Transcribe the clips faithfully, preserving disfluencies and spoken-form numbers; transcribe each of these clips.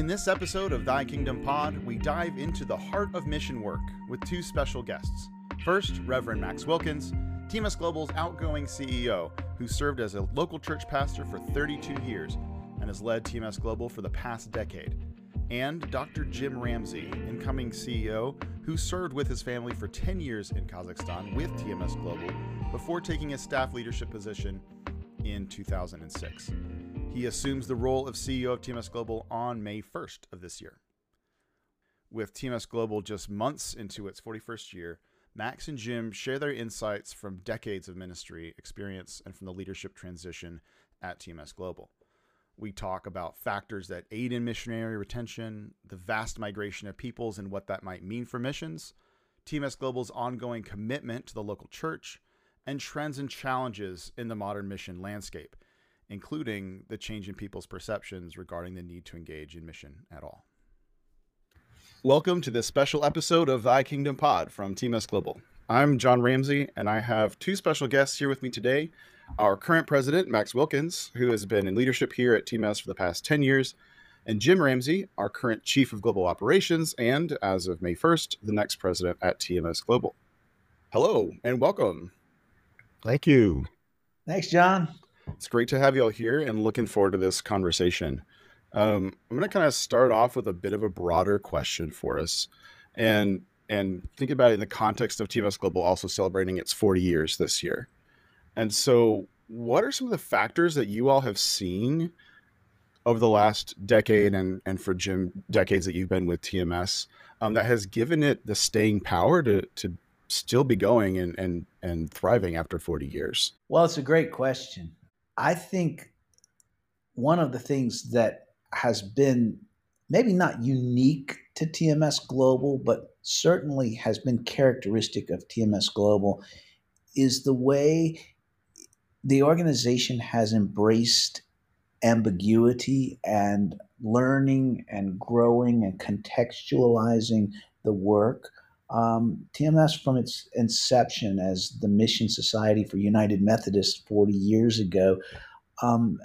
In this episode of Thy Kingdom Pod, we dive into the heart of mission work with two special guests. First, Reverend Max Wilkins, T M S Global's outgoing C E O, who served as a local church pastor for thirty-two years and has led T M S Global for the past decade. And Doctor Jim Ramsey, incoming C E O, who served with his family for ten years in Kazakhstan with T M S Global before taking a staff leadership position in two thousand six. He assumes the role of C E O of T M S Global on May first of this year. With T M S Global just months into its forty-first year, Max and Jim share their insights from decades of ministry experience and from the leadership transition at T M S Global. We talk about factors that aid in missionary retention, the vast migration of peoples and what that might mean for missions, T M S Global's ongoing commitment to the local church, and trends and challenges in the modern mission landscape, including the change in people's perceptions regarding the need to engage in mission at all. Welcome to this special episode of Thy Kingdom Pod from T M S Global. I'm John Ramsey, and I have two special guests here with me today. Our current president, Max Wilkins, who has been in leadership here at T M S for the past ten years, and Jim Ramsey, our current chief of global operations, and as of May first, the next president at T M S Global. Hello, and welcome. Thank you. Thanks, John. It's great to have you all here and looking forward to this conversation. Um, I'm going to kind of start off with a bit of a broader question for us and and think about it in the context of T M S Global also celebrating its forty years this year. And so what are some of the factors that you all have seen over the last decade and, and for Jim, decades that you've been with T M S um, that has given it the staying power to, to still be going and, and, and thriving after forty years? Well, it's a great question. I think one of the things that has been maybe not unique to T M S Global, but certainly has been characteristic of T M S Global is the way the organization has embraced ambiguity and learning and growing and contextualizing the work. Um, T M S, from its inception as the Mission Society for United Methodists forty years ago, um,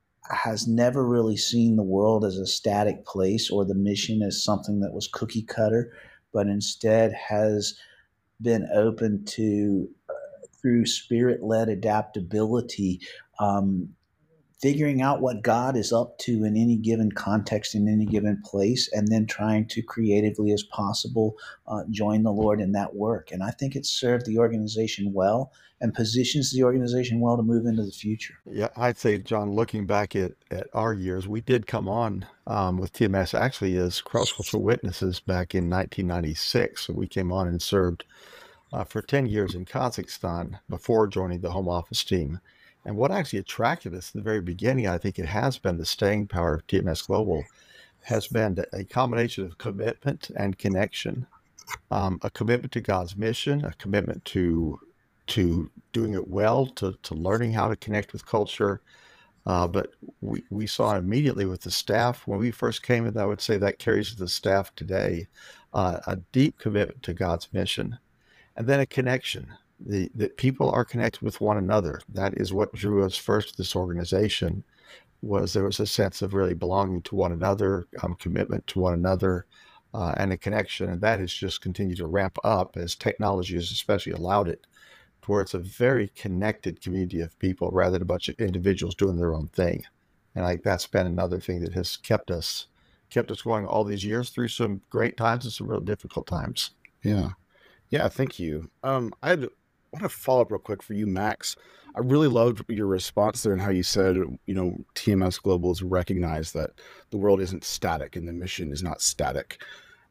has never really seen the world as a static place or the mission as something that was cookie cutter, but instead has been open to, uh, through spirit-led adaptability, um, figuring out what God is up to in any given context, in any given place, and then trying to creatively as possible uh, join the Lord in that work. And I think it's served the organization well and positions the organization well to move into the future. Yeah, I'd say, John, looking back at, at our years, we did come on um, with T M S actually as cross-cultural witnesses back in nineteen ninety-six. So we came on and served uh, for ten years in Kazakhstan before joining the home office team. And what actually attracted us in the very beginning, I think it has been the staying power of T M S Global, has been a combination of commitment and connection, um, a commitment to God's mission, a commitment to to doing it well, to, to learning how to connect with culture. Uh, but we, we saw immediately with the staff, when we first came in, I would say that carries the staff today, uh, a deep commitment to God's mission, and then a connection. The, that people are connected with one another. That is what drew us first to this organization, was there was a sense of really belonging to one another, um, commitment to one another, uh, and a connection. And that has just continued to ramp up as technology has especially allowed it, to where it's a very connected community of people rather than a bunch of individuals doing their own thing. And I think that's been another thing that has kept us kept us going all these years through some great times and some real difficult times. Yeah. Yeah, thank you. Um, I had I want to follow up real quick for you, Max. I really loved your response there and how you said, you know, T M S Global has recognized that the world isn't static and the mission is not static.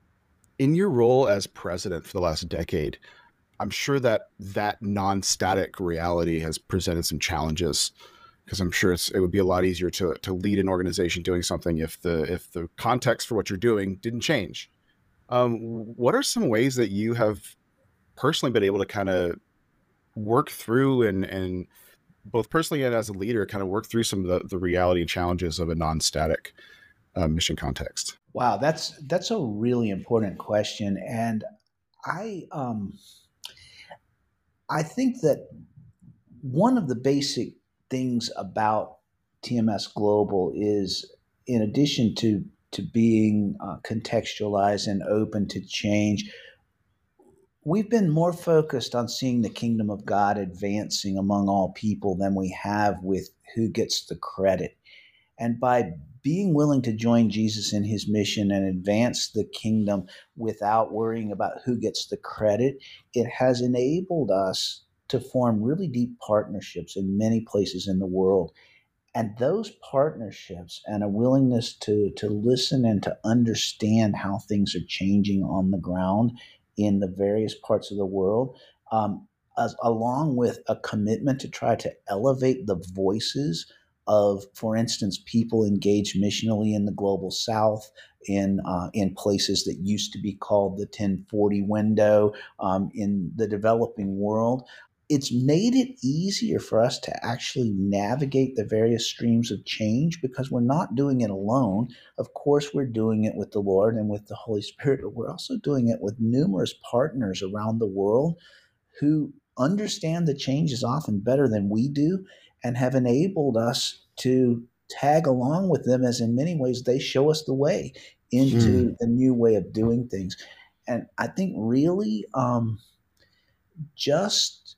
In your role as president for the last decade, I'm sure that that non-static reality has presented some challenges, because I'm sure it's, it would be a lot easier to to lead an organization doing something if the if the context for what you're doing didn't change. Um, what are some ways that you have personally been able to kind of work through and, and both personally and as a leader, kind of work through some of the, the reality and challenges of a non-static uh, mission context? Wow, that's that's a really important question. And I um, I think that one of the basic things about T M S Global is, in addition to to being uh, contextualized and open to change. We've been more focused on seeing the kingdom of God advancing among all people than we have with who gets the credit. And by being willing to join Jesus in his mission and advance the kingdom without worrying about who gets the credit, it has enabled us to form really deep partnerships in many places in the world. And those partnerships and a willingness to, to listen and to understand how things are changing on the ground in the various parts of the world, um, as, along with a commitment to try to elevate the voices of, for instance, people engaged missionally in the global South, in uh, in places that used to be called the ten forty window, um, in the developing world. It's made it easier for us to actually navigate the various streams of change because we're not doing it alone. Of course, we're doing it with the Lord and with the Holy Spirit, but we're also doing it with numerous partners around the world who understand the changes often better than we do and have enabled us to tag along with them, as in many ways they show us the way into Mm. the new way of doing things. And I think really um, just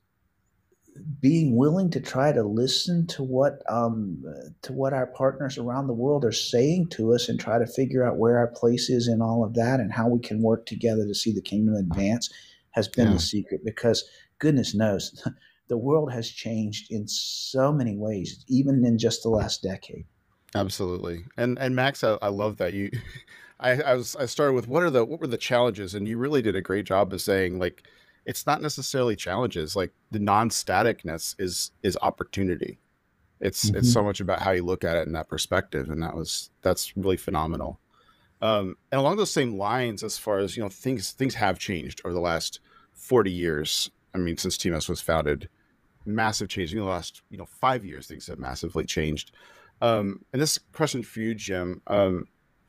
being willing to try to listen to what um, to what our partners around the world are saying to us and try to figure out where our place is in all of that and how we can work together to see the kingdom advance has been Yeah. the secret. Because goodness knows, the world has changed in so many ways, even in just the last decade. Absolutely. And and Max, I, I love that you I, I was I started with what are the what were the challenges, and you really did a great job of saying, like, it's not necessarily challenges. Like, the non-staticness is is opportunity. It's it's Mm-hmm. so much about how you look at it in that perspective, and that was that's really phenomenal. Um, and along those same lines, as far as, you know, things things have changed over the last forty years. I mean, since T M S was founded, massive change in the last, you know, five years. Things have massively changed. Um, and this question for you, Jim. Um,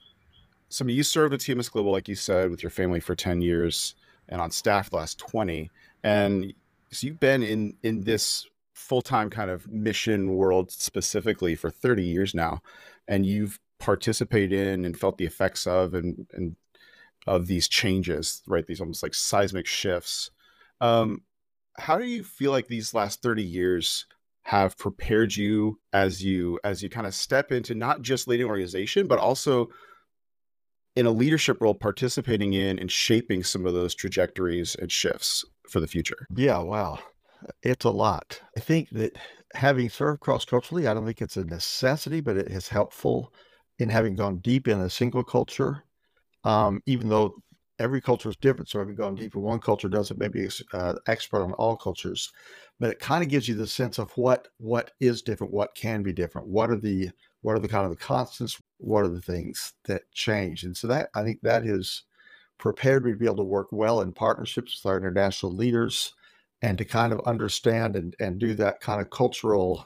so you served at T M S Global, like you said, with your family for ten years and on staff the last twenty. And so you've been in, in this full-time kind of mission world specifically for thirty years now. And you've participated in and felt the effects of, and, and of these changes, right? These almost like seismic shifts. Um, how do you feel like these last thirty years have prepared you as you as you kind of step into not just leading an organization, but also in a leadership role, participating in and shaping some of those trajectories and shifts for the future? Yeah, wow. It's a lot. I think that having served cross-culturally, I don't think it's a necessity, but it is helpful in having gone deep in a single culture. Um, even though every culture is different, so having gone deep in one culture doesn't make me uh, expert on all cultures, but it kind of gives you the sense of what what is different, what can be different, what are the what are the kind of the constants, what are the things that change, and so that I think that has prepared me to be able to work well in partnerships with our international leaders and to kind of understand and and do that kind of cultural,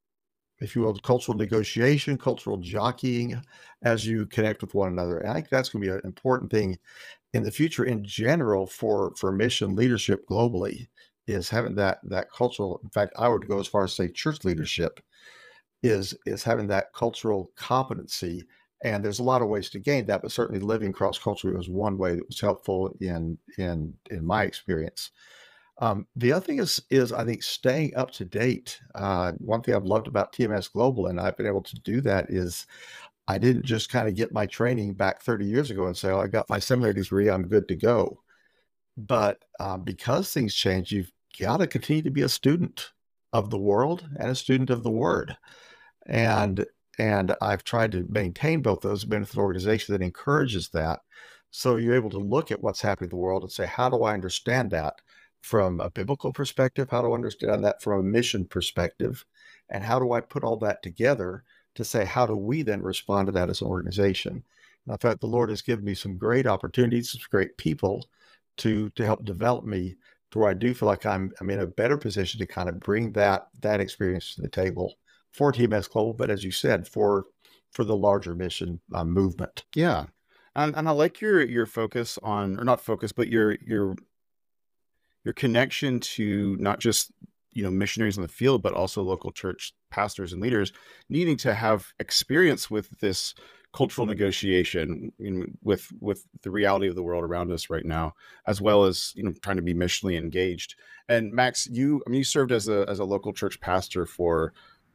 if you will, cultural negotiation, cultural jockeying as you connect with one another. And I think that's going to be an important thing in the future in general for for mission leadership globally, is having that that cultural. In fact, I would go as far as say church leadership is is having that cultural competency. And there's a lot of ways to gain that, but certainly living cross culturally was one way that was helpful in in in my experience. Um, the other thing is, is I think staying up to date. Uh, one thing I've loved about T M S Global, and I've been able to do that, is I didn't just kind of get my training back thirty years ago and say, "Oh, I got my seminary degree, I'm good to go." But um, because things change, you've got to continue to be a student of the world and a student of the Word. And and I've tried to maintain both those, been with an organization that encourages that. So you're able to look at what's happening in the world and say, how do I understand that from a biblical perspective? How do I understand that from a mission perspective? And how do I put all that together to say, how do we then respond to that as an organization? And I thought the Lord has given me some great opportunities, some great people to to help develop me to where I do feel like I'm I'm in a better position to kind of bring that that experience to the table for T M S Global, but as you said, for for the larger mission uh, movement. Yeah. And, and I like your your focus on, or not focus, but your your your connection to not just, you know, missionaries in the field, but also local church pastors and leaders needing to have experience with this cultural negotiation in, with with the reality of the world around us right now, as well as, you know, trying to be missionally engaged. And Max, you I mean you served as a as a local church pastor for,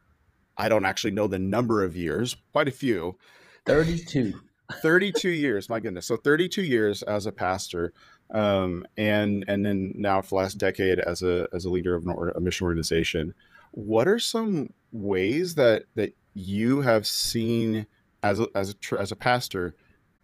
I don't actually know the number of years, quite a few. thirty-two. thirty-two years, my goodness. So thirty-two years as a pastor, um, and and then now for the last decade as a as a leader of an or, a mission organization. What are some ways that that you have seen as a, as a, as a pastor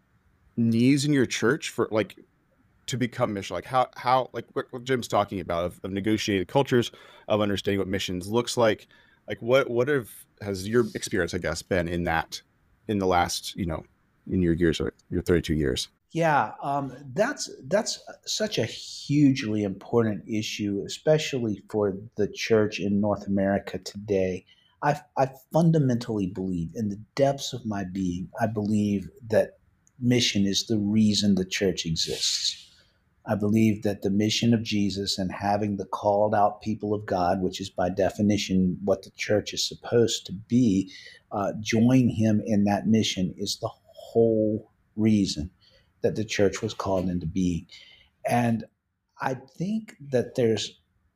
needs in your church for, like, to become mission? Like how how like what Jim's talking about of, of negotiated cultures, of understanding what missions looks like. Like what what have has your experience, I guess, been in that in the last, you know, in your years, or your thirty-two years? Yeah, um, that's that's such a hugely important issue, especially for the church in North America today. I I fundamentally believe, in the depths of my being, I believe that mission is the reason the church exists. I believe that the mission of Jesus and having the called out people of God, which is by definition what the church is supposed to be, uh, join him in that mission is the whole reason that the church was called into being. And I think that there's,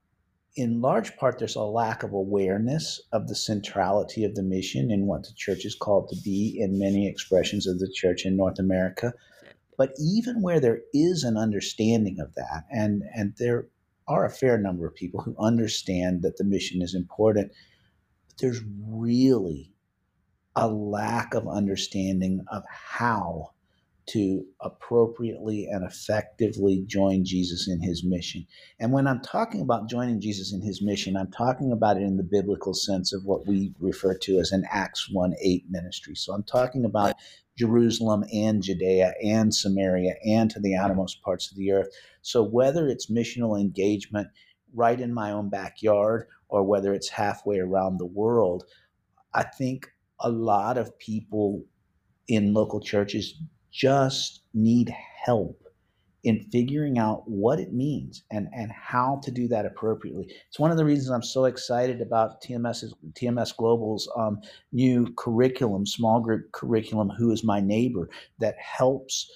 in large part, there's a lack of awareness of the centrality of the mission and what the church is called to be in many expressions of the church in North America. But even where there is an understanding of that, and, and there are a fair number of people who understand that the mission is important, but there's really a lack of understanding of how to appropriately and effectively join Jesus in his mission. And when I'm talking about joining Jesus in his mission, I'm talking about it in the biblical sense of what we refer to as an Acts one eight ministry. So I'm talking about Jerusalem and Judea and Samaria and to the outermost parts of the earth. So whether it's missional engagement right in my own backyard or whether it's halfway around the world, I think a lot of people in local churches just need help in figuring out what it means and, and how to do that appropriately. It's one of the reasons I'm so excited about TMS's, T M S Global's um, new curriculum, small group curriculum, Who is My Neighbor, that helps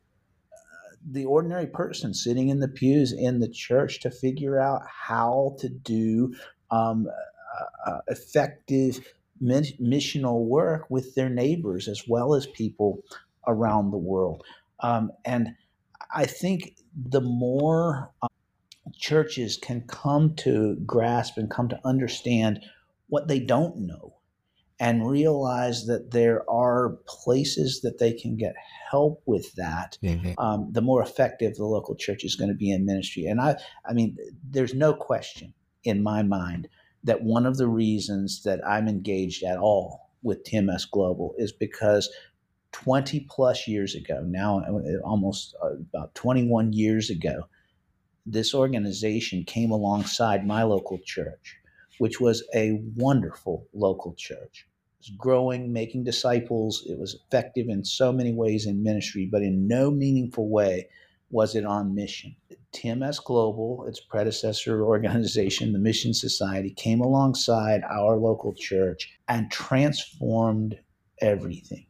uh, the ordinary person sitting in the pews in the church to figure out how to do um, uh, uh, effective missional work with their neighbors as well as people around the world. Um, and I think the more um, churches can come to grasp and come to understand what they don't know and realize that there are places that they can get help with that, mm-hmm. um, the more effective the local church is going to be in ministry. And I, I mean, there's no question in my mind that one of the reasons that I'm engaged at all with T M S Global is because twenty plus years ago, now almost uh, about twenty-one years ago, this organization came alongside my local church, which was a wonderful local church. It was growing, making disciples. It was effective in so many ways in ministry, but in no meaningful way was it on mission. T M S Global, its predecessor organization, the Mission Society, came alongside our local church and transformed everything,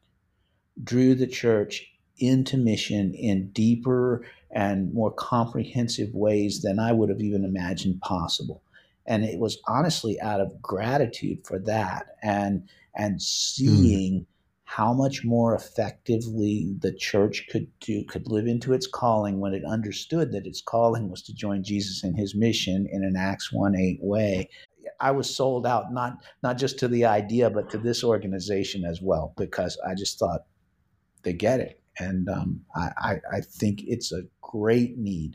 drew the church into mission in deeper and more comprehensive ways than I would have even imagined possible. And it was honestly out of gratitude for that and and seeing mm. how much more effectively the church could do, could live into its calling when it understood that its calling was to join Jesus in his mission in an Acts one eight way. I was sold out, not not just to the idea, but to this organization as well, because I just thought they get it. And um, I, I, I think it's a great need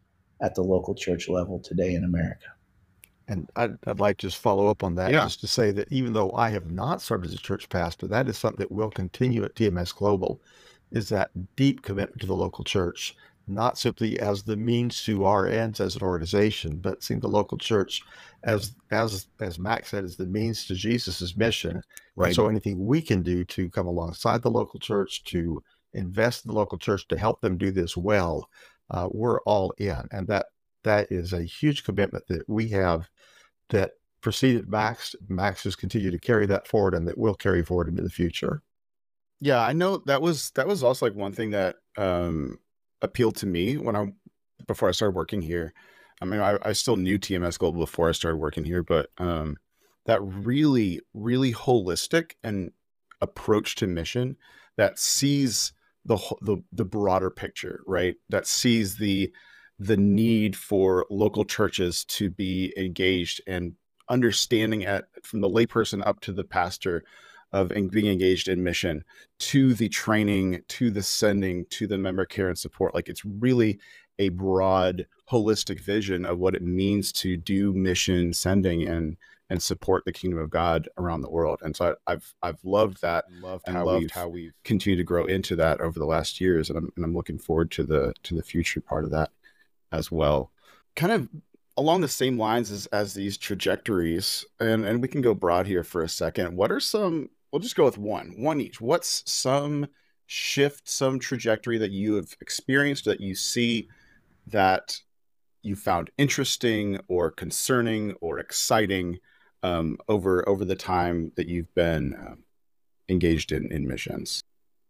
at the local church level today in America. And I'd, I'd like to just follow up on that, yeah. just to say that even though I have not served as a church pastor, that is something that will continue at T M S Global, is that deep commitment to the local church, not simply as the means to our ends as an organization, but seeing the local church as, as, as Max said, as the means to Jesus's mission. Right. And so anything we can do to come alongside the local church, to invest in the local church, to help them do this well, uh, we're all in. And that that is a huge commitment that we have that preceded Max. Max has continued to carry that forward and that will carry forward into the future. Yeah, I know that was that was also like one thing that um appealed to me when I before I started working here. I mean, I, I still knew T M S Global before I started working here, but um that really, really holistic and approach to mission that sees the wh- the the broader picture, right? That sees the the need for local churches to be engaged and understanding at from the layperson up to the pastor of en- being engaged in mission to the training to the sending to the member care and support. Like it's really a broad holistic vision of what it means to do mission sending and and support the kingdom of God around the world. And so I, I've I've loved that Loved and how loved we've how we've continued to grow into that over the last years, and I'm and I'm looking forward to the to the future part of that as well. Kind of along the same lines as as these trajectories, and and we can go broad here for a second. What are some? We'll just go with one, one each. What's some shift, some trajectory that you have experienced that you see that you found interesting or concerning or exciting um, over over the time that you've been um, engaged in in missions?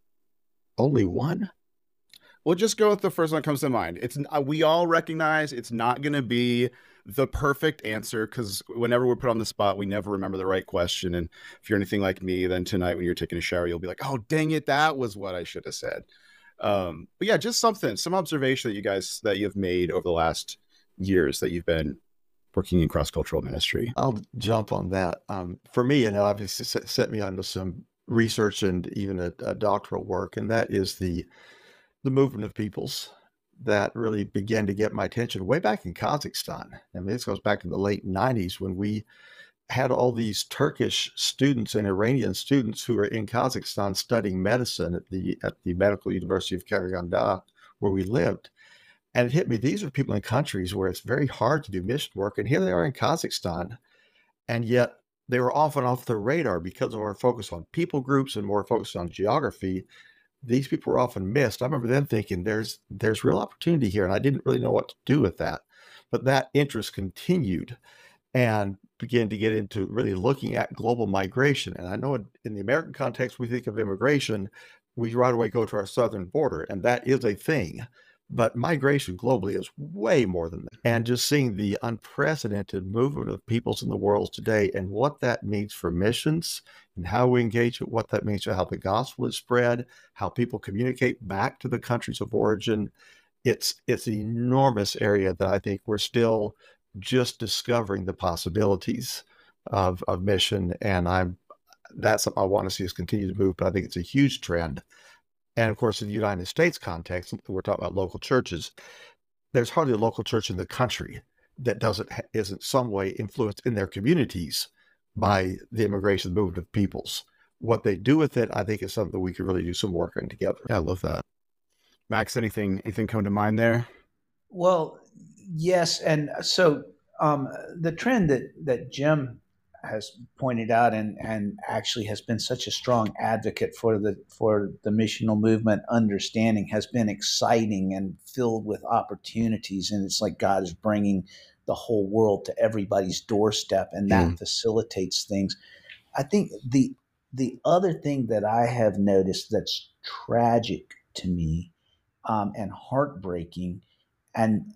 Only one? We'll just go with the first one that comes to mind. It's uh, we all recognize it's not going to be the perfect answer because whenever we're put on the spot, we never remember the right question. And if you're anything like me, then tonight when you're taking a shower, you'll be like, "Oh, dang it, that was what I should have said." Um, but yeah, just something, some observation that you guys that you've made over the last years that you've been working in cross-cultural ministry. I'll jump on that. Um, for me, and obviously set, set me onto some research and even a, a doctoral work, and that is the the movement of peoples that really began to get my attention way back in Kazakhstan. I mean, this goes back to the late nineties when we had all these Turkish students and Iranian students who were in Kazakhstan studying medicine at the at the Medical University of Karaganda, where we lived. And it hit me, these are people in countries where it's very hard to do mission work. And here they are in Kazakhstan. And yet they were often off the radar because of our focus on people groups and more focus on geography. These people were often missed. I remember them thinking there's there's real opportunity here. And I didn't really know what to do with that. But that interest continued and began to get into really looking at global migration. And I know in, in the American context, we think of immigration, we right away go to our southern border, and that is a thing. But migration globally is way more than that. And just seeing the unprecedented movement of peoples in the world today and what that means for missions and how we engage it, what that means for how the gospel is spread, how people communicate back to the countries of origin. It's it's an enormous area that I think we're still just discovering the possibilities of, of mission. And I'm that's something I want to see us continue to move, but I think it's a huge trend. And of course, in the United States context, we're talking about local churches. There's hardly a local church in the country that doesn't is in some way influenced in their communities by the immigration movement of peoples. What they do with it, I think, is something that we could really do some work on together. Yeah, I love that. Max, anything anything come to mind there? Well, yes, and so um, the trend that that Jim has pointed out and and actually has been such a strong advocate for the for the missional movement understanding has been exciting and filled with opportunities, and it's like God is bringing the whole world to everybody's doorstep, and that mm. facilitates things. I think the the other thing that I have noticed that's tragic to me um, and heartbreaking and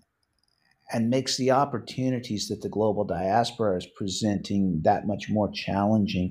and makes the opportunities that the global diaspora is presenting that much more challenging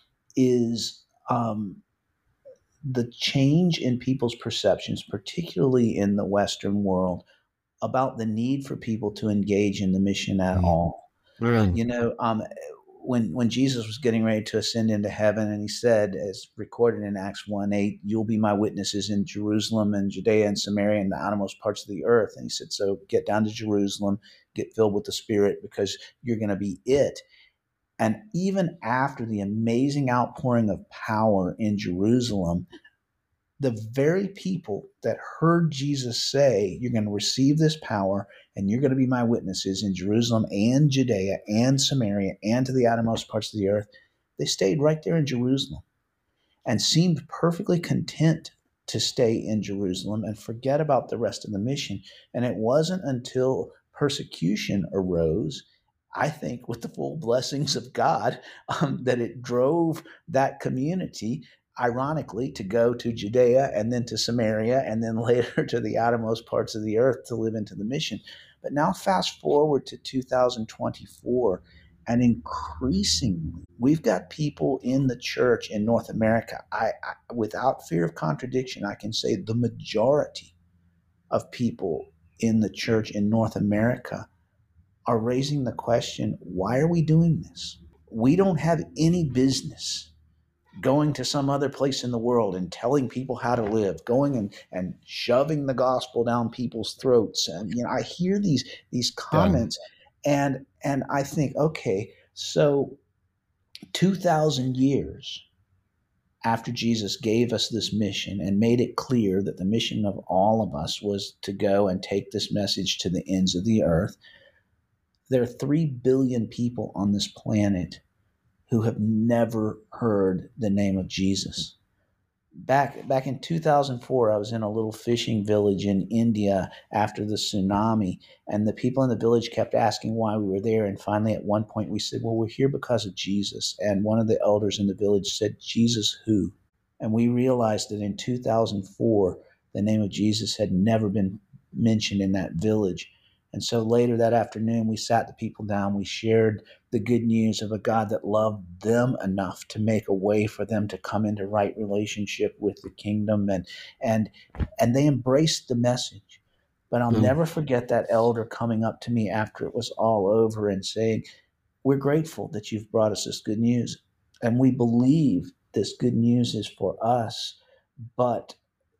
is um, the change in people's perceptions, particularly in the Western world, about the need for people to engage in the mission at mm. all. Mm. You know, um, when when Jesus was getting ready to ascend into heaven, and he said, as recorded in Acts one eight, "You'll be my witnesses in Jerusalem and Judea and Samaria and the outermost parts of the earth." And he said, so get down to Jerusalem, get filled with the Spirit, because you're going to be it. And even after the amazing outpouring of power in Jerusalem, the very people that heard Jesus say, you're going to receive this power and you're going to be my witnesses in Jerusalem and Judea and Samaria and to the outermost parts of the earth, they stayed right there in Jerusalem and seemed perfectly content to stay in Jerusalem and forget about the rest of the mission. And it wasn't until persecution arose, I think with the full blessings of God, um, that it drove that community ironically, to go to Judea and then to Samaria and then later to the outermost parts of the earth to live into the mission. But now fast forward to two thousand twenty-four, and increasingly, we've got people in the church in North America. I, I without fear of contradiction, I can say the majority of people in the church in North America are raising the question, why are we doing this? We don't have any business going to some other place in the world and telling people how to live, going and, and shoving the gospel down people's throats. And, you know, I hear these, these comments yeah. and, and I think, okay, so two thousand years after Jesus gave us this mission and made it clear that the mission of all of us was to go and take this message to the ends of the earth, there are three billion people on this planet who have never heard the name of Jesus. Back, back in two thousand four, I was in a little fishing village in India after the tsunami, and the people in the village kept asking why we were there. And finally, at one point, we said, well, we're here because of Jesus. And one of the elders in the village said, Jesus who? And we realized that in two thousand four, the name of Jesus had never been mentioned in that village. And so later that afternoon, we sat the people down. We shared the good news of a God that loved them enough to make a way for them to come into right relationship with the kingdom. And and and they embraced the message. But I'll mm. never forget that elder coming up to me after it was all over and saying, we're grateful that you've brought us this good news. And we believe this good news is for us. But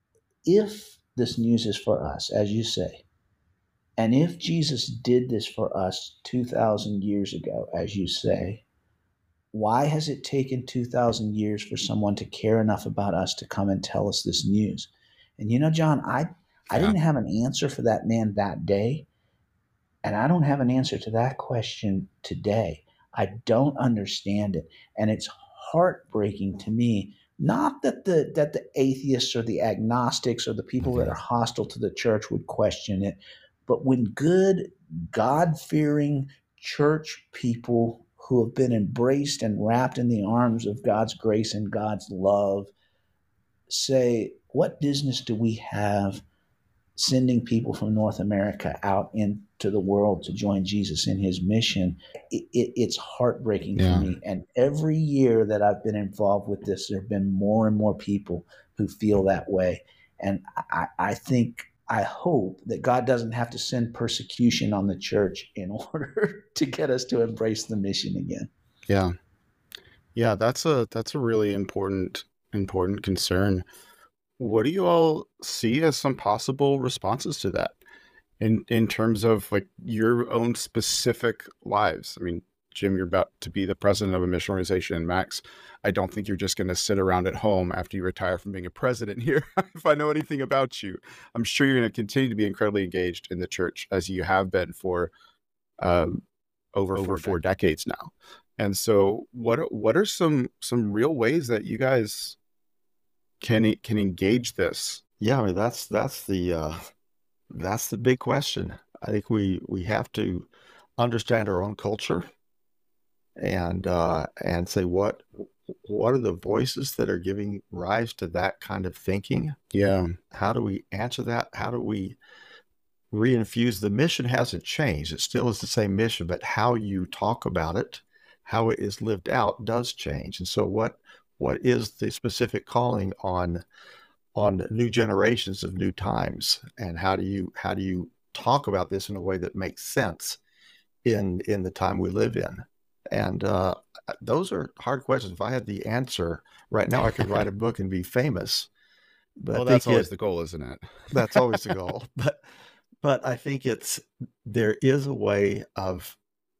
if this news is for us, as you say, and if Jesus did this for us two thousand years ago, as you say, why has it taken two thousand years for someone to care enough about us to come and tell us this news? And you know, John, I, I yeah. didn't have an answer for that man that day, and I don't have an answer to that question today. I don't understand it, and it's heartbreaking to me. Not that the that the atheists or the agnostics or the people mm-hmm. that are hostile to the church would question it, but when good, God-fearing church people who have been embraced and wrapped in the arms of God's grace and God's love say, what business do we have sending people from North America out into the world to join Jesus in his mission? It, it, it's heartbreaking yeah. for me. And every year that I've been involved with this, there have been more and more people who feel that way. And I, I think... I hope that God doesn't have to send persecution on the church in order to get us to embrace the mission again. Yeah. Yeah, that's a that's a really important important concern. What do you all see as some possible responses to that in in terms of like your own specific lives? I mean, Jim, you're about to be the president of a mission organization, and Max, I don't think you're just going to sit around at home after you retire from being a president here. If I know anything about you, I'm sure you're going to continue to be incredibly engaged in the church as you have been for um, over, over four decades now. And so what, what are some, some real ways that you guys can, can engage this? Yeah, I mean, that's, that's the, uh, that's the big question. I think we, we have to understand our own culture and, uh, and say, what, what are the voices that are giving rise to that kind of thinking? Yeah. How do we answer that? How do we reinfuse? The mission hasn't changed. It still is the same mission, but how you talk about it, how it is lived out does change. And so what, what is the specific calling on, on new generations of new times? And how do you, how do you talk about this in a way that makes sense in, in the time we live in? And uh, those are hard questions. If I had the answer right now, I could write a book and be famous. But well, that's always it, the goal, isn't it? That's always the goal. But but I think it's there is a way of,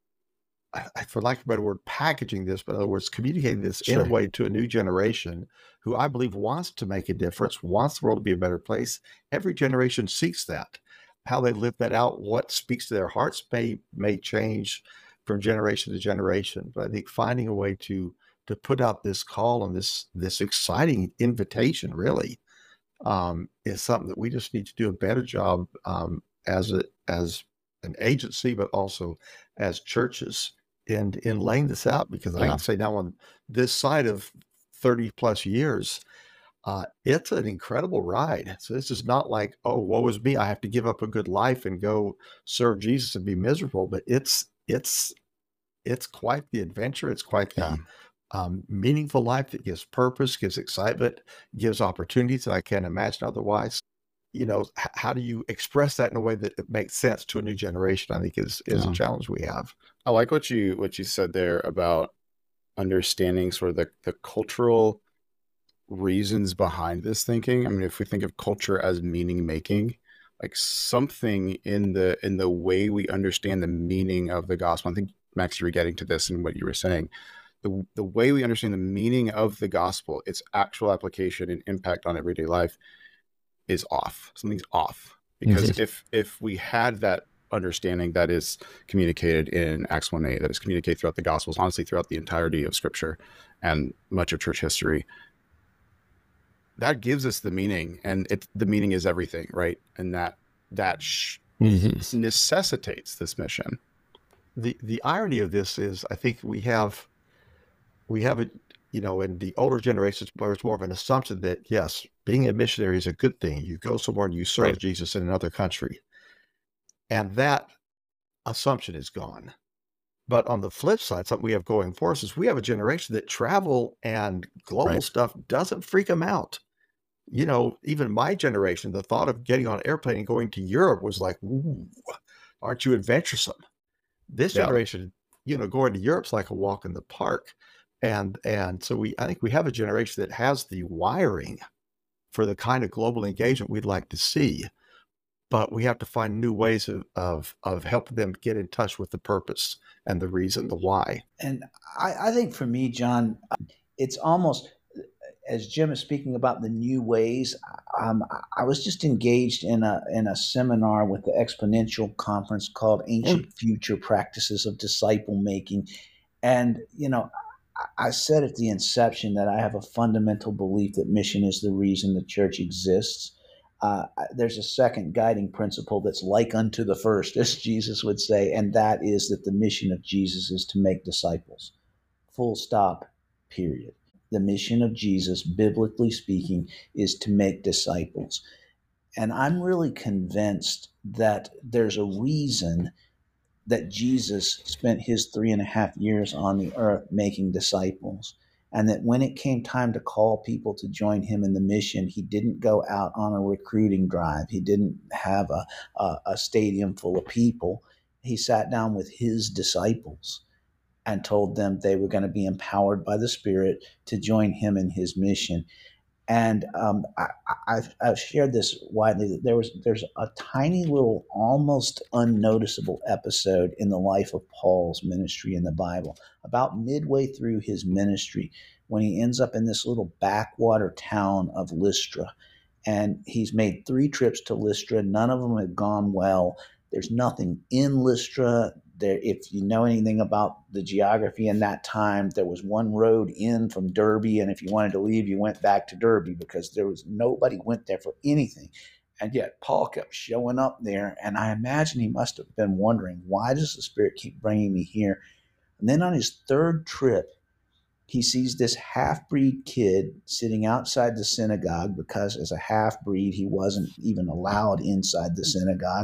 for lack of a better word, packaging this, but in other words, communicating this sure. in a way to a new generation who I believe wants to make a difference, wants the world to be a better place. Every generation seeks that. How they live that out, what speaks to their hearts may may change from generation to generation. But I think finding a way to to put out this call and this this exciting invitation really um, is something that we just need to do a better job um, as a as an agency, but also as churches in in laying this out. Because I yeah. can say now on this side of thirty plus years, uh, it's an incredible ride. So this is not like, oh, woe is me, I have to give up a good life and go serve Jesus and be miserable. But it's it's it's quite the adventure. It's quite Yeah. the um, meaningful life that gives purpose, gives excitement, gives opportunities that I can't imagine otherwise. You know, h- how do you express that in a way that it makes sense to a new generation? I think is is a Yeah. challenge we have. I like what you what you said there about understanding sort of the, the cultural reasons behind this thinking. I mean, if we think of culture as meaning making, like something in the in the way we understand the meaning of the gospel. I think Max, you were getting to this in what you were saying. The the way we understand the meaning of the gospel, its actual application and impact on everyday life is off. Something's off. Because Mhm. if if we had that understanding that is communicated in Acts one eight, that is communicated throughout the Gospels, honestly throughout the entirety of Scripture and much of church history, that gives us the meaning, and it the meaning is everything, right? And that that sh- Mhm. necessitates this mission. The the irony of this is, I think we have we have a you know in the older generations there's more of an assumption that yes, being a missionary is a good thing. You go somewhere and you serve Right. Jesus in another country, and that assumption is gone. But on the flip side, something we have going for us is we have a generation that travel and global Right. stuff doesn't freak them out. You know, even my generation, the thought of getting on an airplane and going to Europe was like, ooh, aren't you adventuresome? This Yeah. generation, you know, going to Europe's like a walk in the park. And and so we I think we have a generation that has the wiring for the kind of global engagement we'd like to see, but we have to find new ways of of of helping them get in touch with the purpose and the reason, the why. And I, I think for me, John, it's almost as Jim is speaking about the new ways. Um, I was just engaged in a in a seminar with the Exponential Conference called Mm. "Ancient Future Practices of Disciple Making," and you know, I said at the inception that I have a fundamental belief that mission is the reason the church exists. Uh, there's a second guiding principle that's like unto the first, as Jesus would say, and that is that the mission of Jesus is to make disciples. Full stop, period. The mission of Jesus, biblically speaking, is to make disciples. And I'm really convinced that there's a reason that Jesus spent his three and a half years on the earth making disciples. And that when it came time to call people to join him in the mission, he didn't go out on a recruiting drive. He didn't have a, a, a stadium full of people. He sat down with his disciples and told them they were going to be empowered by the Spirit to join him in his mission. And um, I, I've, I've shared this widely. There was there's a tiny little, almost unnoticeable episode in the life of Paul's ministry in the Bible, about midway through his ministry, when he ends up in this little backwater town of Lystra, and he's made three trips to Lystra. None of them have gone well. There's nothing in Lystra. There, if you know anything about the geography in that time, there was one road in from Derby, and if you wanted to leave, you went back to Derby because there was nobody went there for anything. And yet Paul kept showing up there, and I imagine he must have been wondering, why does the Spirit keep bringing me here? And then on his third trip, he sees this half-breed kid sitting outside the synagogue because as a half-breed, he wasn't even allowed inside the synagogue.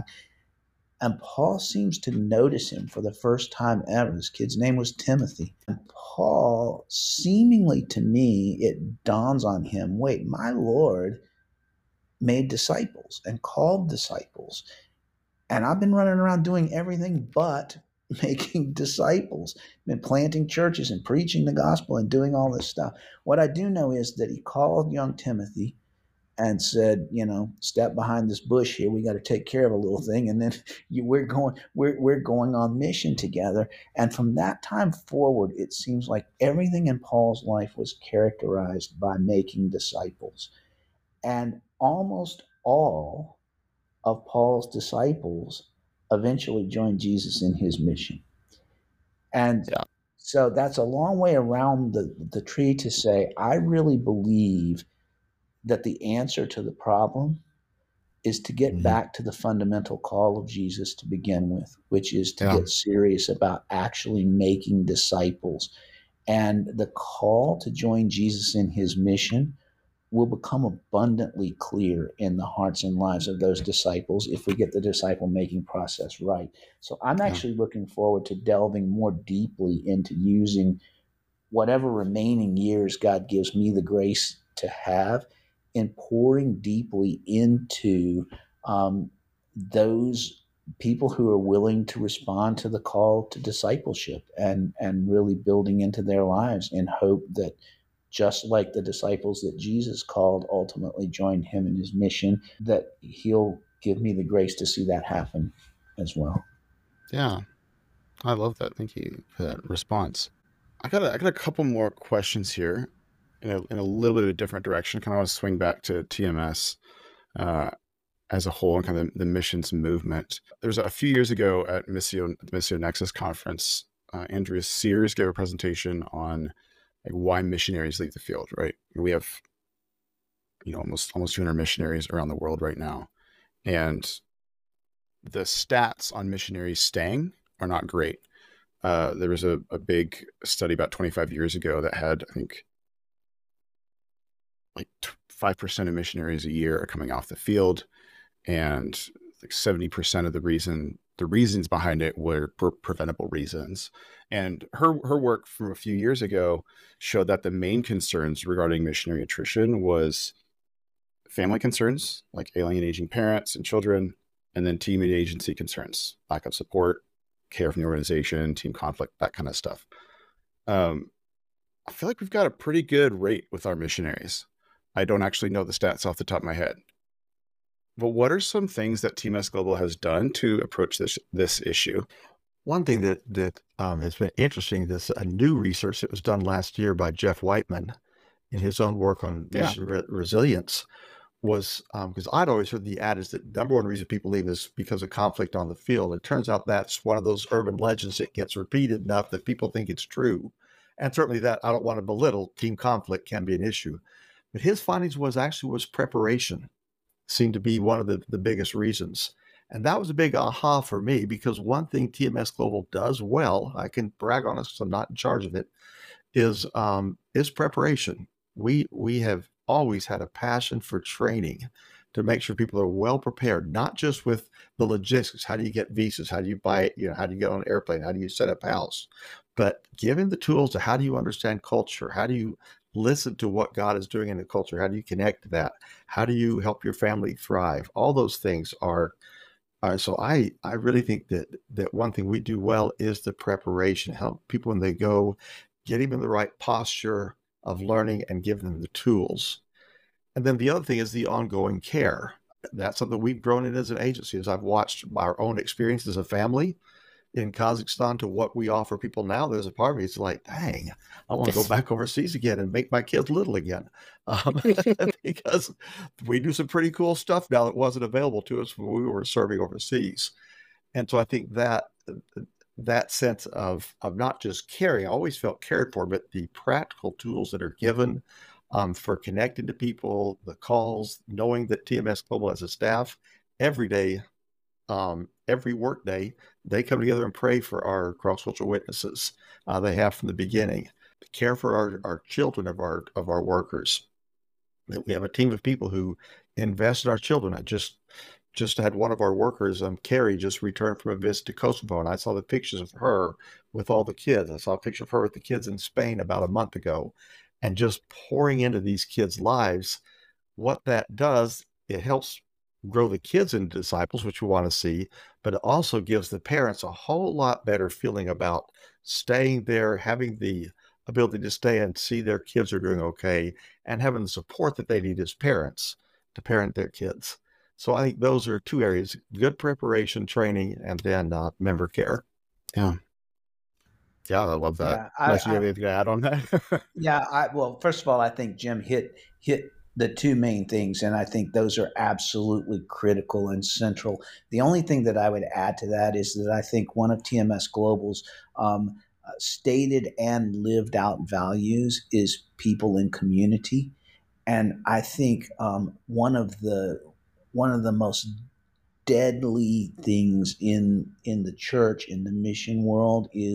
And Paul seems to notice him for the first time ever. This kid's name was Timothy. And Paul, seemingly to me, it dawns on him, wait, my Lord made disciples and called disciples. And I've been running around doing everything but making disciples, been planting churches and preaching the gospel and doing all this stuff. What I do know is that he called young Timothy and said, you know, step behind this bush here. We got to take care of a little thing, and then you, we're going, we're we're going on mission together. And from that time forward, it seems like everything in Paul's life was characterized by making disciples, and almost all of Paul's disciples eventually joined Jesus in his mission. And Yeah. so that's a long way around the the tree to say I really believe that the answer to the problem is to get Mhm. back to the fundamental call of Jesus to begin with, which is to Yeah. get serious about actually making disciples. And the call to join Jesus in his mission will become abundantly clear in the hearts and lives of those disciples if we get the disciple making process right. So I'm Yeah. actually looking forward to delving more deeply into using whatever remaining years God gives me the grace to have in pouring deeply into um, those people who are willing to respond to the call to discipleship and and really building into their lives in hope that just like the disciples that Jesus called ultimately joined him in his mission, that he'll give me the grace to see that happen as well. Yeah. I love that. Thank you for that response. I got a, I got a couple more questions here in a, in a little bit of a different direction. Kind of want to swing back to T M S uh, as a whole and kind of the, the missions movement. There was a few years ago at Missio, the Missio Nexus conference, uh, Andrea Sears gave a presentation on like why missionaries leave the field, right? We have, you know, almost almost two hundred missionaries around the world right now. And the stats on missionaries staying are not great. Uh, there was a, a big study about twenty-five years ago that had, I think, like five percent of missionaries a year are coming off the field. And like seventy percent of the reason, the reasons behind it were pre- preventable reasons. And her, her work from a few years ago showed that the main concerns regarding missionary attrition was family concerns, like alienating parents and children, and then team and agency concerns, lack of support, care from the organization, team conflict, that kind of stuff. Um, I feel like we've got a pretty good rate with our missionaries. I don't actually know the stats off the top of my head. But what are some things that T M S Global has done to approach this this issue? One thing that that um, has been interesting, this a new research that was done last year by Jeff Whiteman in his own work on Yeah. mission re- resilience was because um, I'd always heard the adage that number one reason people leave is because of conflict on the field. It turns out that's one of those urban legends that gets repeated enough that people think it's true. And certainly that, I don't want to belittle, team conflict can be an issue. But his findings was actually was preparation seemed to be one of the, the biggest reasons. And that was a big aha for me, because one thing T M S Global does well, I can brag on it because I'm not in charge of it, is um, is preparation. We we have always had a passion for training to make sure people are well prepared, not just with the logistics. How do you get visas? How do you buy it? You know, how do you get on an airplane? How do you set up house? But given the tools to how do you understand culture? How do you listen to what God is doing in the culture? How do you connect to that? How do you help your family thrive? All those things are uh, so I, I really think that that one thing we do well is the preparation, help people when they go, get them in the right posture of learning and give them the tools. And then the other thing is the ongoing care. That's something we've grown in as an agency. As I've watched our own experience as a family in Kazakhstan to what we offer people now, there's a part of me it's like, dang, I want to go back overseas again and make my kids little again. Um, because we do some pretty cool stuff now that wasn't available to us when we were serving overseas. And so I think that that sense of of not just caring, I always felt cared for, but the practical tools that are given um, for connecting to people, the calls, knowing that T M S Global as a staff every day, um, every work day, they come together and pray for our cross-cultural witnesses. Uh, they have from the beginning. Care for our, our children of our of our workers. We have a team of people who invest in our children. I just just had one of our workers, um, Carrie, just returned from a visit to Kosovo, and I saw the pictures of her with all the kids. I saw a picture of her with the kids in Spain about a month ago, and just pouring into these kids' lives. What that does, it helps grow the kids into disciples, which we want to see, but it also gives the parents a whole lot better feeling about staying there, having the ability to stay and see their kids are doing okay, and having the support that they need as parents to parent their kids. So I think those are two areas: good preparation, training, and then uh, member care. Yeah. Yeah, I love that. Yeah, I, Unless you have I anything to add on that. yeah, I well, first of all, I think Jim hit hit the two main things, and I think those are absolutely critical and central. The only thing that I would add to that is that I think one of T M S Global's um, uh, stated and lived out values is people in community, and I think um, one of the one of the most deadly things in in the church in the mission world is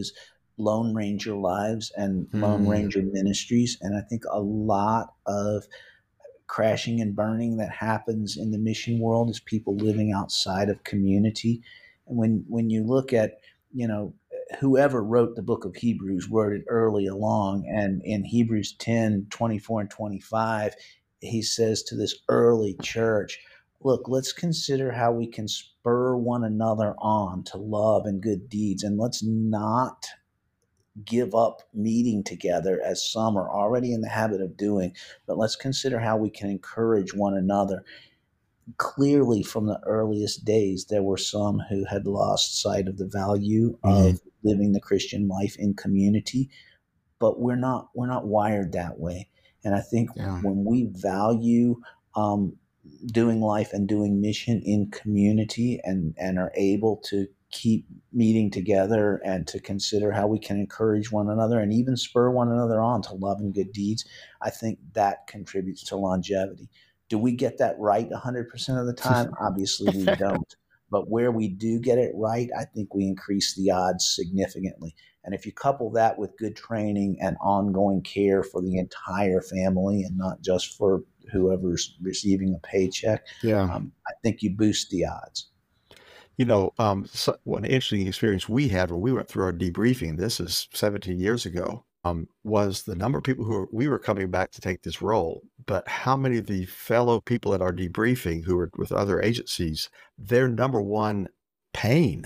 Lone Ranger lives and Lone Mm, Ranger ministries. And I think a lot of crashing and burning that happens in the mission world is people living outside of community. And when when you look at, you know, whoever wrote the book of Hebrews wrote it early along, and in Hebrews ten twenty-four and twenty-five, he says to this early church, look, let's consider how we can spur one another on to love and good deeds, and let's not give up meeting together as some are already in the habit of doing, but let's consider how we can encourage one another. Clearly, from the earliest days, there were some who had lost sight of the value Mhm. of living the Christian life in community, but we're not we're not wired that way. And I think Yeah. when we value um, doing life and doing mission in community, and and are able to keep meeting together and to consider how we can encourage one another and even spur one another on to love and good deeds, I think that contributes to longevity. Do we get that right one hundred percent of the time? Obviously we don't. But where we do get it right, I think we increase the odds significantly. And if you couple that with good training and ongoing care for the entire family and not just for whoever's receiving a paycheck, Yeah. um, I think you boost the odds. You know, um, so, one interesting experience we had when we went through our debriefing, this is seventeen years ago, um, was the number of people who were, we were coming back to take this role, but how many of the fellow people at our debriefing who were with other agencies, their number one pain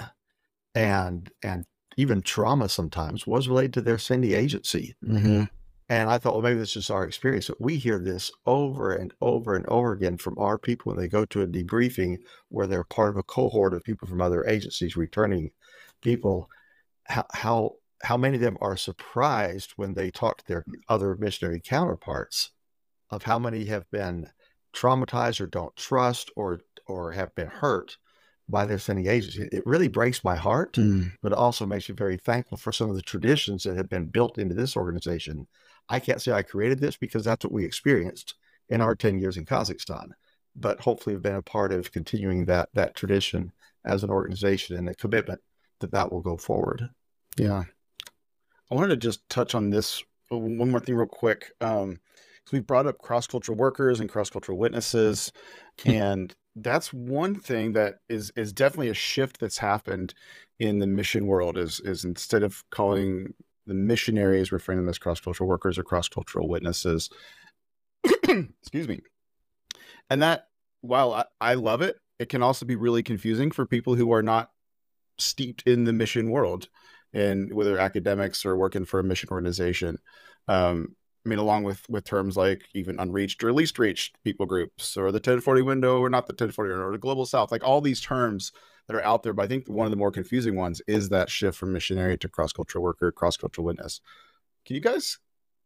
and and even trauma sometimes was related to their sending agency. Hmm. And I thought, well, maybe this is our experience. But we hear this over and over and over again from our people when they go to a debriefing where they're part of a cohort of people from other agencies, returning people, how how how many of them are surprised when they talk to their other missionary counterparts of how many have been traumatized or don't trust or or have been hurt by their sending agency. It really breaks my heart, Mm. but it also makes me very thankful for some of the traditions that have been built into this organization. I can't say I created this because that's what we experienced in our ten years in Kazakhstan, but hopefully have been a part of continuing that that tradition as an organization and a commitment that that will go forward. Yeah. I wanted to just touch on this uh, one more thing real quick. Um, so we brought up cross-cultural workers and cross-cultural witnesses, and that's one thing that is is definitely a shift that's happened in the mission world. Is is instead of calling the missionaries, referring to them as cross-cultural workers or cross-cultural witnesses. Excuse me. And that, while I, I love it, it can also be really confusing for people who are not steeped in the mission world, and whether academics or working for a mission organization. Um, I mean, along with with terms like even unreached or least reached people groups, or the ten forty window or not the ten forty, or the global south, like all these terms that are out there. But I think one of the more confusing ones is that shift from missionary to cross-cultural worker, cross-cultural witness. Can you guys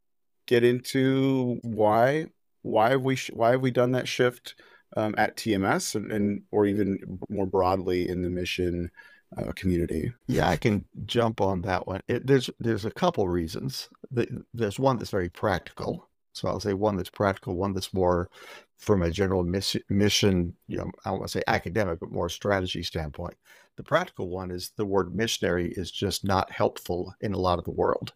get into why why have we sh- why have we done that shift um, at T M S, and, and or even more broadly in the mission uh, community? Yeah, I can jump on that one. It, there's there's a couple reasons. The- There's one that's very practical. So I'll say one that's practical, one that's more from a general miss, mission, you know, I don't want to say academic, but more strategy standpoint. The practical one is the word missionary is just not helpful in a lot of the world.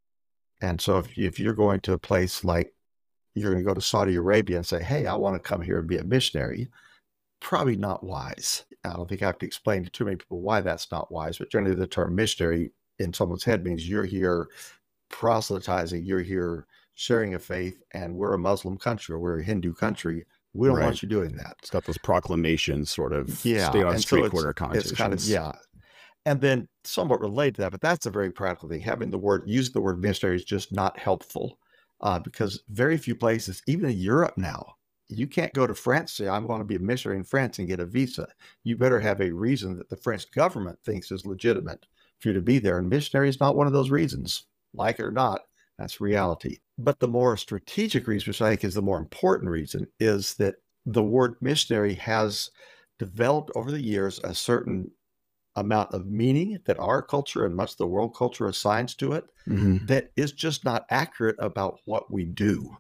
And so if, if you're going to a place like you're going to go to Saudi Arabia and say, hey, I want to come here and be a missionary, probably not wise. I don't think I have to explain to too many people why that's not wise, but generally the term missionary in someone's head means you're here proselytizing, you're here sharing a faith, and we're a Muslim country or we're a Hindu country. We don't Right. want you doing that. It's got those proclamations, sort of Yeah. stay on and street so it's, corner it's connotations. kind of, yeah. And then somewhat related to that, but that's a very practical thing. Having the word, use the word missionary is just not helpful uh, because very few places, even in Europe now, you can't go to France and say, I'm going to be a missionary in France and get a visa. You better have a reason that the French government thinks is legitimate for you to be there. And missionary is not one of those reasons. Like it or not, that's reality. But the more strategic reason, which I think is the more important reason, is that the word missionary has developed over the years a certain amount of meaning that our culture and much of the world culture assigns to it Mhm. that is just not accurate about what we do.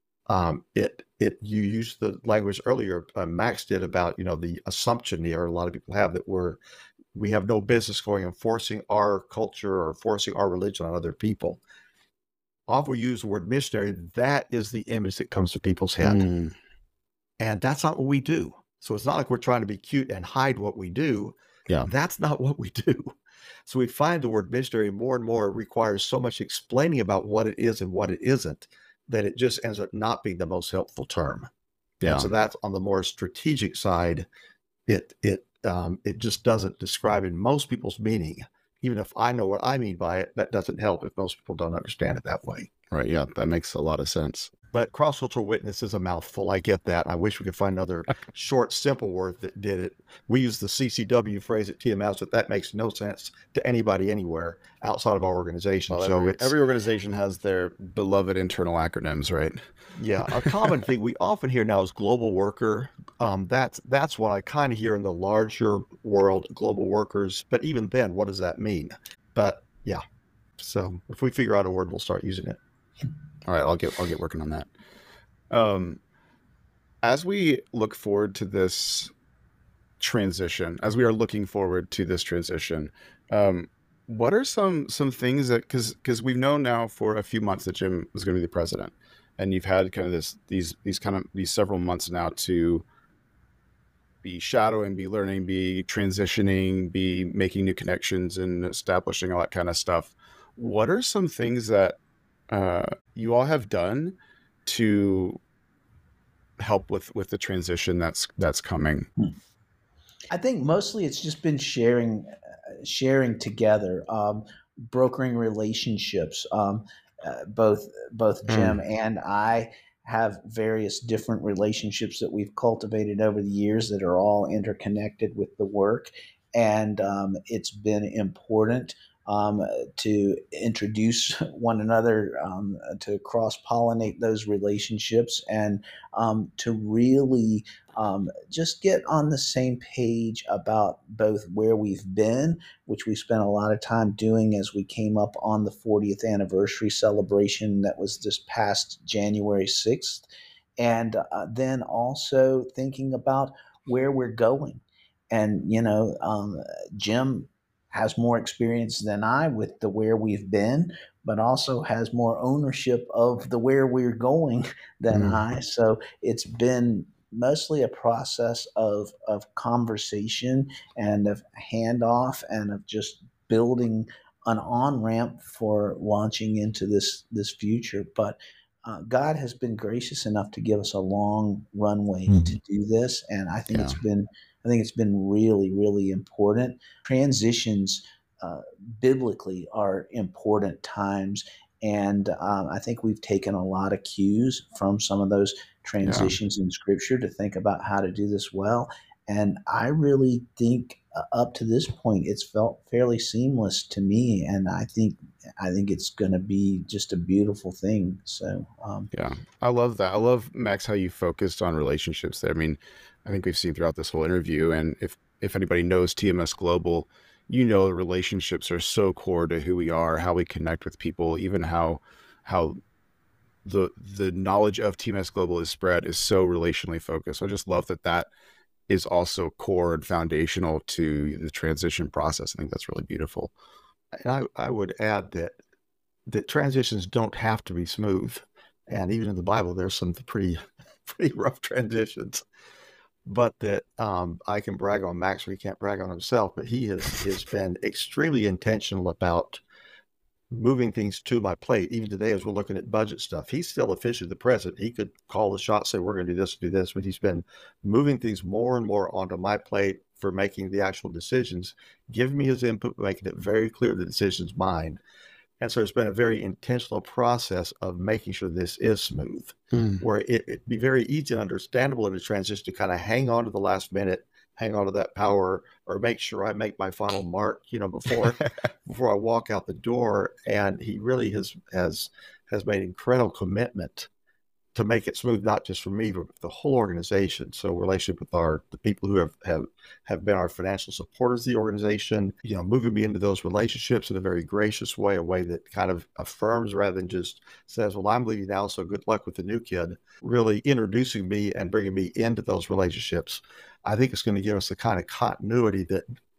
Um, it it you used the language earlier, uh, Max did, about, you know, the assumption here a lot of people have that we're we have no business going and forcing our culture or forcing our religion on other people. Often we use the word missionary, that is the image that comes to people's head. Mm. And that's not what we do. So it's not like we're trying to be cute and hide what we do. Yeah. That's not what we do. So we find the word missionary more and more requires so much explaining about what it is and what it isn't, that it just ends up not being the most helpful term. Yeah. And so that's on the more strategic side. It, it, um, it just doesn't describe in most people's meaning. Even if I know what I mean by it, that doesn't help if most people don't understand it that way. Right. Yeah. That makes a lot of sense. But cross-cultural witness is a mouthful. I get that. I wish we could find another short, simple word that did it. We use the C C W phrase at T M S, but that makes no sense to anybody anywhere outside of our organization. Well, so every, it's, every organization has their beloved internal acronyms, right? yeah, a common thing we often hear now is global worker. Um, that's that's what I kind of hear in the larger world, global workers. But even then, what does that mean? But yeah, so if we figure out a word, we'll start using it. All right, I'll get I'll get working on that. Um, as we look forward to this transition, as we are looking forward to this transition, um, what are some some things that because because we've known now for a few months that Jim was going to be the president, and you've had kind of this these these kind of these several months now to be shadowing, be learning, be transitioning, be making new connections and establishing all that kind of stuff. What are some things that uh, you all have done to help with with the transition that's that's coming? I think mostly it's just been sharing, uh, sharing together, um, brokering relationships. Um, uh, both both Jim Mm. and I have various different relationships that we've cultivated over the years that are all interconnected with the work, and um, it's been important um, to introduce one another, um, to cross pollinate those relationships, and um, to really um, just get on the same page about both where we've been, which we spent a lot of time doing as we came up on the fortieth anniversary celebration that was this past January sixth, and uh, then also thinking about where we're going. And, you know, um, Jim has more experience than I with the where we've been, but also has more ownership of the where we're going than Mm. I. So it's been mostly a process of of conversation and of handoff and of just building an on ramp for launching into this this future. But uh, God has been gracious enough to give us a long runway Mhm. to do this, and I think Yeah. it's been I think it's been really really important. Transitions uh, biblically are important times, and um, I think we've taken a lot of cues from some of those transitions in Scripture to think about how to do this well. And I really think uh, up to this point, it's felt fairly seamless to me, and I think I think it's going to be just a beautiful thing. So, um, Yeah, I love that. I love, Max, how you focused on relationships there. I mean, I think we've seen throughout this whole interview, and if if anybody knows T M S Global, you know the relationships are so core to who we are, how we connect with people, even how how the the knowledge of T M S Global is spread is so relationally focused. So I just love that that is also core and foundational to the transition process. I think that's really beautiful. And I, I would add that that transitions don't have to be smooth. And even in the Bible, there's some pretty pretty rough transitions. But that um, I can brag on Max, or he can't brag on himself, but he has, has been extremely intentional about moving things to my plate. Even today, as we're looking at budget stuff, he's still officially the president. He could call the shot, say, we're going to do this, do this, but he's been moving things more and more onto my plate for making the actual decisions, giving me his input, making it very clear the decision's mine. And so it's been a very intentional process of making sure this is smooth, Mm. where it, it'd be very easy and understandable in a transition to kind of hang on to the last minute, hang on to that power, or make sure I make my final mark, you know, before before I walk out the door. And he really has has has made incredible commitment to make it smooth, not just for me, but the whole organization. So relationship with our the people who have, have have been our financial supporters of the organization, you know, moving me into those relationships in a very gracious way, a way that kind of affirms rather than just says, well, I'm leaving now, so good luck with the new kid. Really introducing me and bringing me into those relationships. I think it's going to give us the kind of continuity that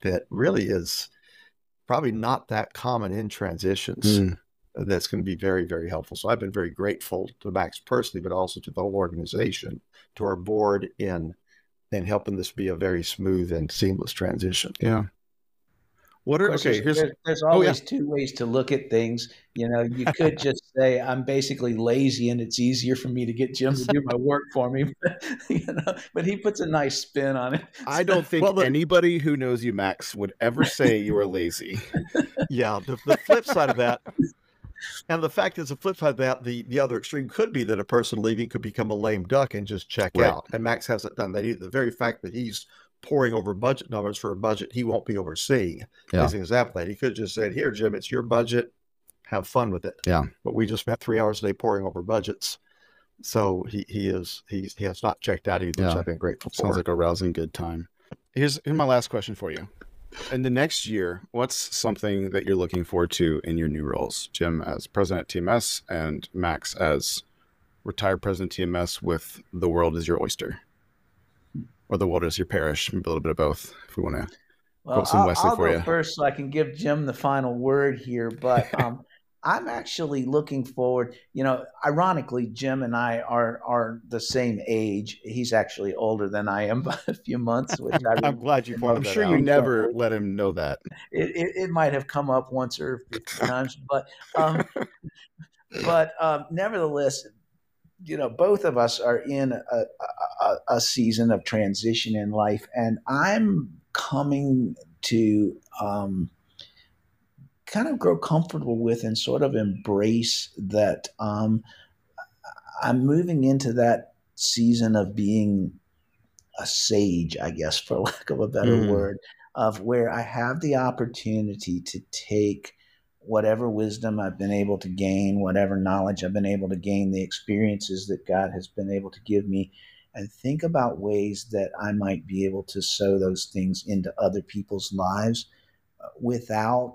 that really is probably not that common in transitions. Mm. That's going to be very, very helpful. So I've been very grateful to Max personally, but also to the whole organization, to our board in, in helping this be a very smooth and seamless transition. Yeah. What are, okay, there's, there's, there's always oh, yeah. two ways to look at things. You know, you could just say, I'm basically lazy and it's easier for me to get Jim to do my work for me. you know, but he puts a nice spin on it. I don't think well, the, anybody who knows you, Max, would ever say you are lazy. Yeah. The, the flip side of that, and the fact is the flip side of that, the, the other extreme could be that a person leaving could become a lame duck and just check right. out. And Max hasn't done that either. The very fact that he's pouring over budget numbers for a budget he won't be overseeing yeah. is an example of that. He could have just said, here, Jim, it's your budget. Have fun with it. Yeah. But we just spent three hours a day pouring over budgets. So he, he is, he's, he has not checked out either, yeah. which I've been grateful for. Sounds like a rousing good time. Here's, here's my last question for you. In the next year, what's something that you're looking forward to in your new roles? Jim as president at T M S and Max as retired president of T M S with the world as your oyster. Or the world is your parish, maybe a little bit of both, if we want to well, quote some Wesley I'll, I'll for go you. First, so I can give Jim the final word here. But um, I'm actually looking forward. You know, ironically, Jim and I are are the same age. He's actually older than I am by a few months. Which I I'm glad you pointed I'm that sure out. you never so, let him know that. It, it it might have come up once or fifty times, but um, but um, nevertheless. You know, both of us are in a, a, a season of transition in life, and I'm coming to um, kind of grow comfortable with and sort of embrace that um, I'm moving into that season of being a sage, I guess, for lack of a better mm. word, of where I have the opportunity to take whatever wisdom I've been able to gain, whatever knowledge I've been able to gain, the experiences that God has been able to give me, and think about ways that I might be able to sow those things into other people's lives uh, without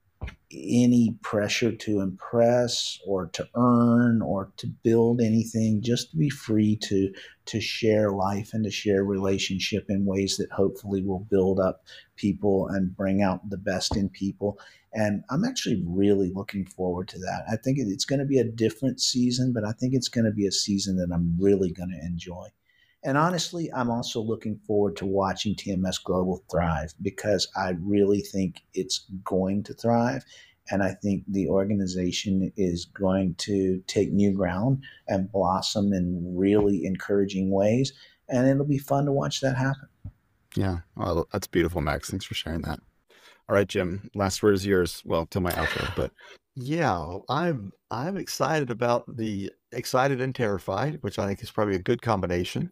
any pressure to impress or to earn or to build anything, just to be free to to share life and to share relationship in ways that hopefully will build up people and bring out the best in people. And I'm actually really looking forward to that. I think it's going to be a different season, but I think it's going to be a season that I'm really going to enjoy. And honestly, I'm also looking forward to watching T M S Global thrive, because I really think it's going to thrive. And I think the organization is going to take new ground and blossom in really encouraging ways. And it'll be fun to watch that happen. Yeah, well, that's beautiful, Max. Thanks for sharing that. All right, Jim, last word is yours. Well, till my outro, but yeah, I'm I'm excited about the excited and terrified, which I think is probably a good combination.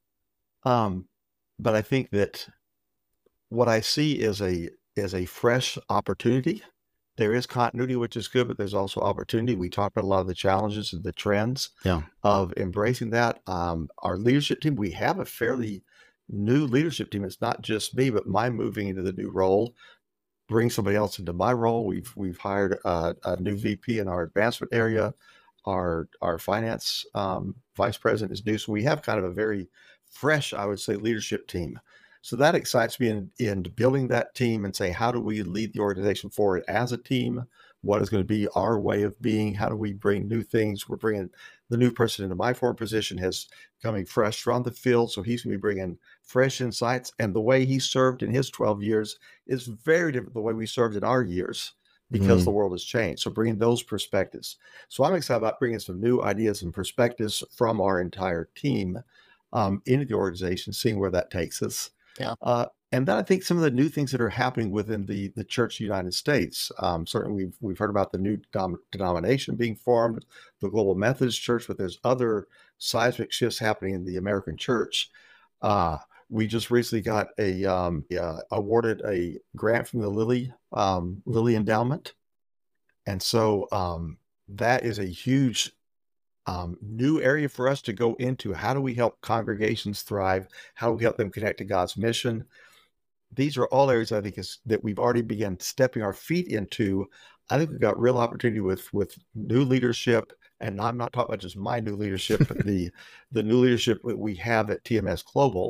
Um, but I think that what I see is a is a fresh opportunity. There is continuity, which is good, but there's also opportunity. We talked about a lot of the challenges and the trends yeah. of embracing that. Um, our leadership team, we have a fairly new leadership team. It's not just me, but my moving into the new role, bring somebody else into my role. We've we've hired a, a new V P in our advancement area. Our our finance um, vice president is new, so we have kind of a very fresh, I would say, leadership team. So that excites me in, in building that team and say, how do we lead the organization forward as a team? What is going to be our way of being? How do we bring new things? We're bringing the new person into my former position has coming fresh from the field. So he's going to be bringing fresh insights. And the way he served in his twelve years is very different than the way we served in our years, because mm-hmm. the world has changed. So bringing those perspectives. So I'm excited about bringing some new ideas and perspectives from our entire team um, into the organization, seeing where that takes us. Yeah. Uh, and then I think some of the new things that are happening within the, the Church of the United States. Um, certainly we've, we've heard about the new dom- denomination being formed, the Global Methodist Church, but there's other seismic shifts happening in the American church. Uh, we just recently got a um, uh, awarded a grant from the Lilly um, Lilly Endowment. And so um, that is a huge Um, new area for us to go into. How do we help congregations thrive? How do we help them connect to God's mission? These are all areas I think is that we've already begun stepping our feet into. I think we've got real opportunity with with new leadership, and I'm not talking about just my new leadership, but the the new leadership that we have at T M S Global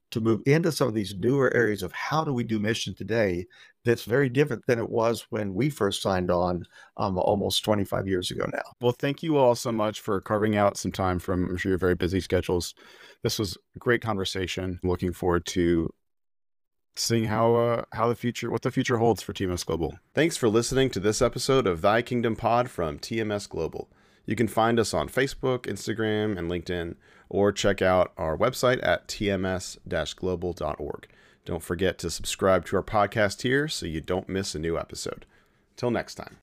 to move into some of these newer areas of how do we do mission today that's very different than it was when we first signed on um, almost twenty-five years ago now. Well, thank you all so much for carving out some time from, I'm sure, your very busy schedules. This was a great conversation. Looking forward to seeing how uh, how the future, what the future holds for T M S Global. Thanks for listening to this episode of Thy Kingdom Pod from T M S Global. You can find us on Facebook, Instagram, and LinkedIn, or check out our website at t m s dash global dot org. Don't forget to subscribe to our podcast here so you don't miss a new episode. Till next time.